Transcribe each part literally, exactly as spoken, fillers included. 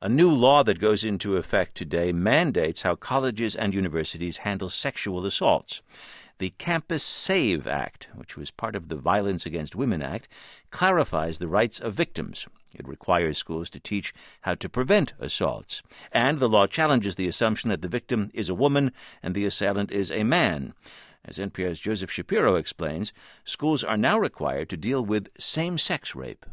A new law that goes into effect today mandates how colleges and universities handle sexual assaults. The Campus SAVE Act, which was part of the Violence Against Women Act, clarifies the rights of victims. It requires schools to teach how to prevent assaults. And the law challenges the assumption that the victim is a woman and the assailant is a man. As N P R's Joseph Shapiro explains, schools are now required to deal with same-sex rape.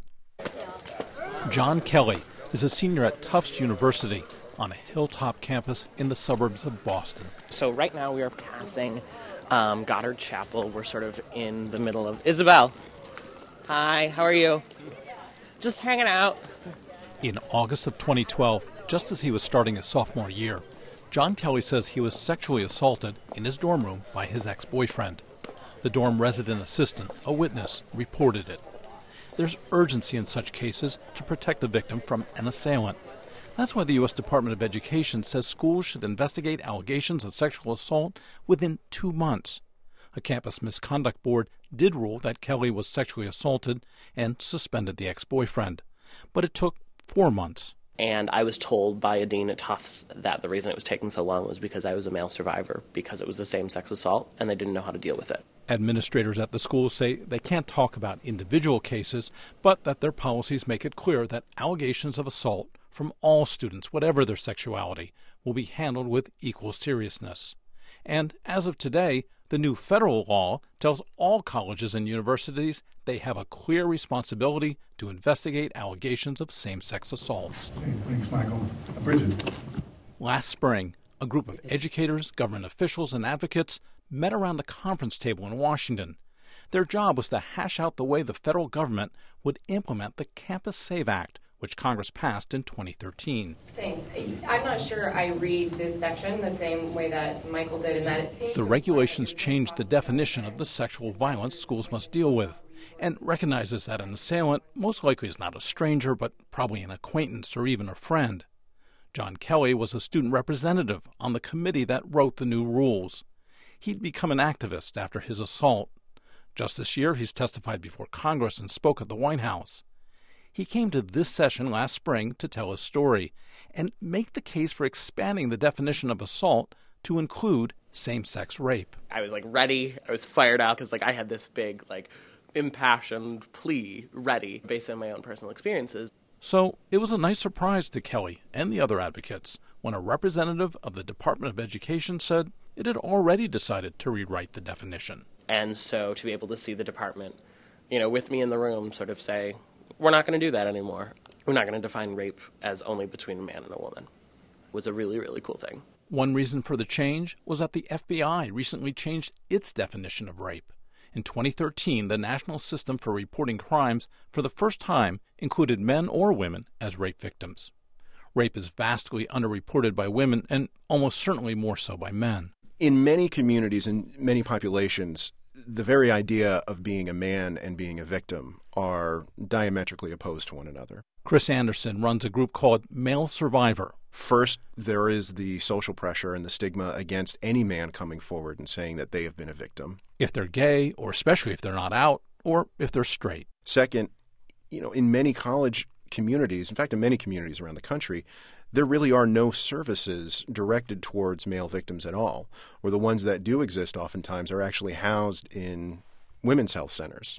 John Kelly is a senior at Tufts University on a hilltop campus in the suburbs of Boston. So right now we are passing um, Goddard Chapel. We're sort of in the middle of... Isabel. Hi, how are you? Just hanging out. In August of twenty twelve, just as he was starting his sophomore year, John Kelly says he was sexually assaulted in his dorm room by his ex-boyfriend. The dorm resident assistant, a witness, reported it. There's urgency in such cases to protect the victim from an assailant. That's why the U S Department of Education says schools should investigate allegations of sexual assault within two months. A campus misconduct board did rule that Kelly was sexually assaulted and suspended the ex-boyfriend. But it took four months. And I was told by a dean at Tufts that the reason it was taking so long was because I was a male survivor, because it was a same-sex assault, and they didn't know how to deal with it. Administrators at the school say they can't talk about individual cases, but that their policies make it clear that allegations of assault from all students, whatever their sexuality, will be handled with equal seriousness. And as of today, the new federal law tells all colleges and universities they have a clear responsibility to investigate allegations of same-sex assaults. Thanks, Michael. Bridget. Last spring, a group of educators, government officials, and advocates met around the conference table in Washington. Their job was to hash out the way the federal government would implement the Campus SAVE Act, which Congress passed in twenty thirteen. Thanks. I'm not sure I read this section the same way that Michael did, in that it seems... The regulations changed the definition of the sexual violence schools must deal with, and recognizes that an assailant most likely is not a stranger, but probably an acquaintance or even a friend. John Kelly was a student representative on the committee that wrote the new rules. He'd become an activist after his assault. Just this year, he's testified before Congress and spoke at the White House. He came to this session last spring to tell his story and make the case for expanding the definition of assault to include same-sex rape. I was like ready. I was fired out because like I had this big like impassioned plea ready based on my own personal experiences. So it was a nice surprise to Kelly and the other advocates when a representative of the Department of Education said it had already decided to rewrite the definition. And so to be able to see the department, you know, with me in the room sort of say, we're not going to do that anymore. We're not going to define rape as only between a man and a woman. Was a really, really cool thing. One reason for the change was that the F B I recently changed its definition of rape. In twenty thirteen, the National System for Reporting Crimes for the first time included men or women as rape victims. Rape is vastly underreported by women and almost certainly more so by men. In many communities and many populations, the very idea of being a man and being a victim are diametrically opposed to one another. Chris Anderson runs a group called Male Survivor. First, there is the social pressure and the stigma against any man coming forward and saying that they have been a victim. If they're gay, or especially if they're not out, or if they're straight. Second, you know, in many college communities, in fact, in many communities around the country, there really are no services directed towards male victims at all, or the ones that do exist oftentimes are actually housed in women's health centers.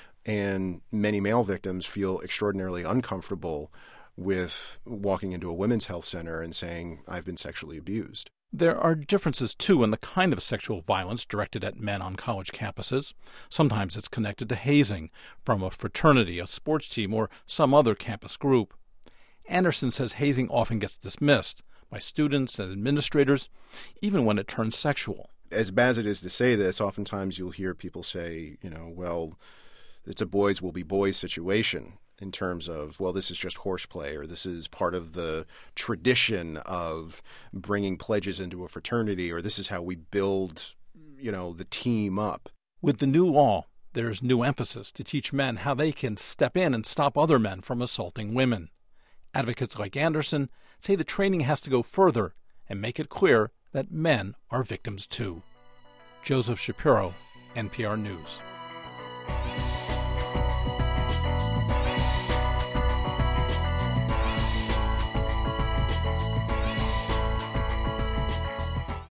And many male victims feel extraordinarily uncomfortable with walking into a women's health center and saying, I've been sexually abused. There are differences, too, in the kind of sexual violence directed at men on college campuses. Sometimes it's connected to hazing from a fraternity, a sports team, or some other campus group. Anderson says hazing often gets dismissed by students and administrators, even when it turns sexual. As bad as it is to say this, oftentimes you'll hear people say, you know, well, it's a boys will be boys situation in terms of, well, this is just horseplay, or this is part of the tradition of bringing pledges into a fraternity, or this is how we build, you know, the team up. With the new law, there's new emphasis to teach men how they can step in and stop other men from assaulting women. Advocates like Anderson say the training has to go further and make it clear that men are victims too. Joseph Shapiro, N P R News.